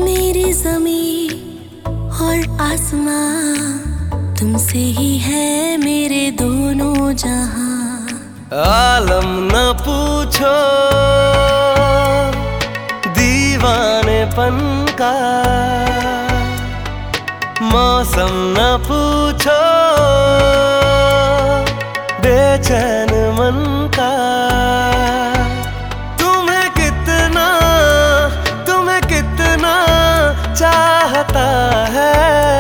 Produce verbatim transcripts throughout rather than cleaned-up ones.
मेरी ज़मीं और आसमां, तुमसे ही है मेरे दोनों जहां। आलम न पूछो दीवानेपन का, मौसम न पूछो बेचैन मन का। तुम्हें कितना तुम्हें कितना चाहता है,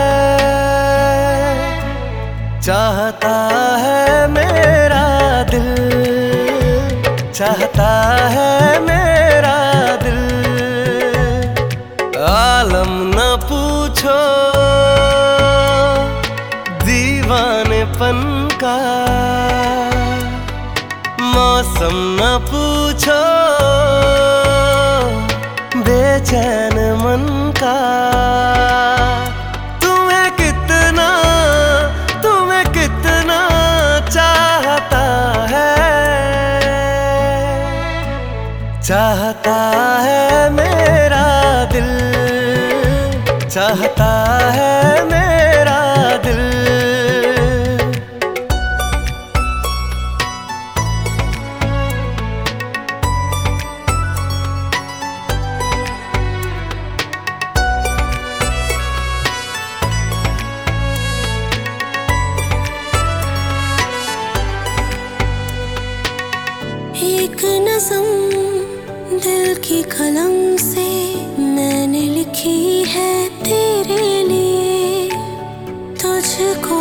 चाहता है मेरा दिल, चाहता है मेरा दिल। आलम न पूछो दीवानेपन का, मौसम न पूछो बेचैन मन का। तुम्हें कितना तुम्हें कितना चाहता है, चाहता है मेरा दिल, चाहता है मेरा दिल। एक नज़म दिल की कलम से मैंने लिखी है तेरे लिए, तुझको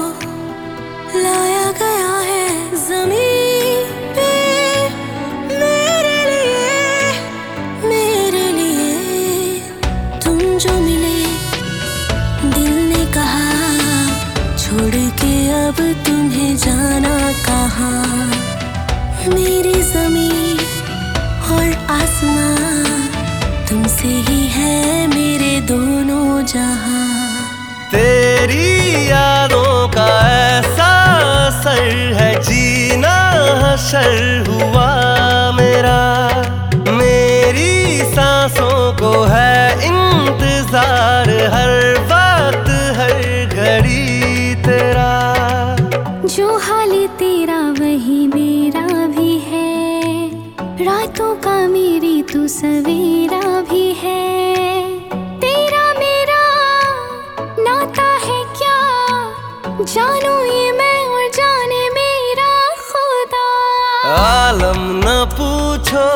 लाया गया है ज़मीं पे मेरे लिए, मेरे लिए। तुम जो मिले दिल ने कहा, छोड़ के अब तुम्हें जाना कहाँ। मेरी ज़मीं और आसमां, तुमसे ही है मेरे दोनों जहां। तेरी यादों का ऐसा असर है, जीना हशर हुआ मेरा। मेरी सांसों को है इंतजार, हर वक्त हर घड़ी तेरा। जो हाल तेरा वही मेरा भी है, रातों का मेरी तू सवेरा भी है। तेरा मेरा नाता है क्या, जानू ये मैं और जाने मेरा खुदा। आलम न पूछो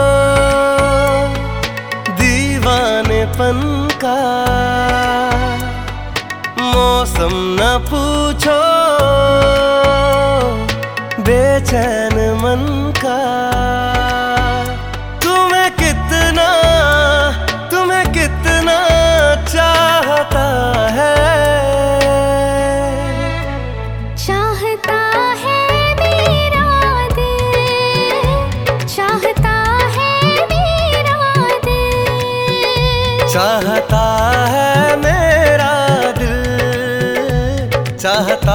दीवानेपन का, मौसम न पूछो बेचैन मन का। तुम्हें कितना तुम्हें कितना चाहता है, चाहता है मेरा दिल, चाहता है मेरा दिल, चाहता है मेरा दिल, चाहता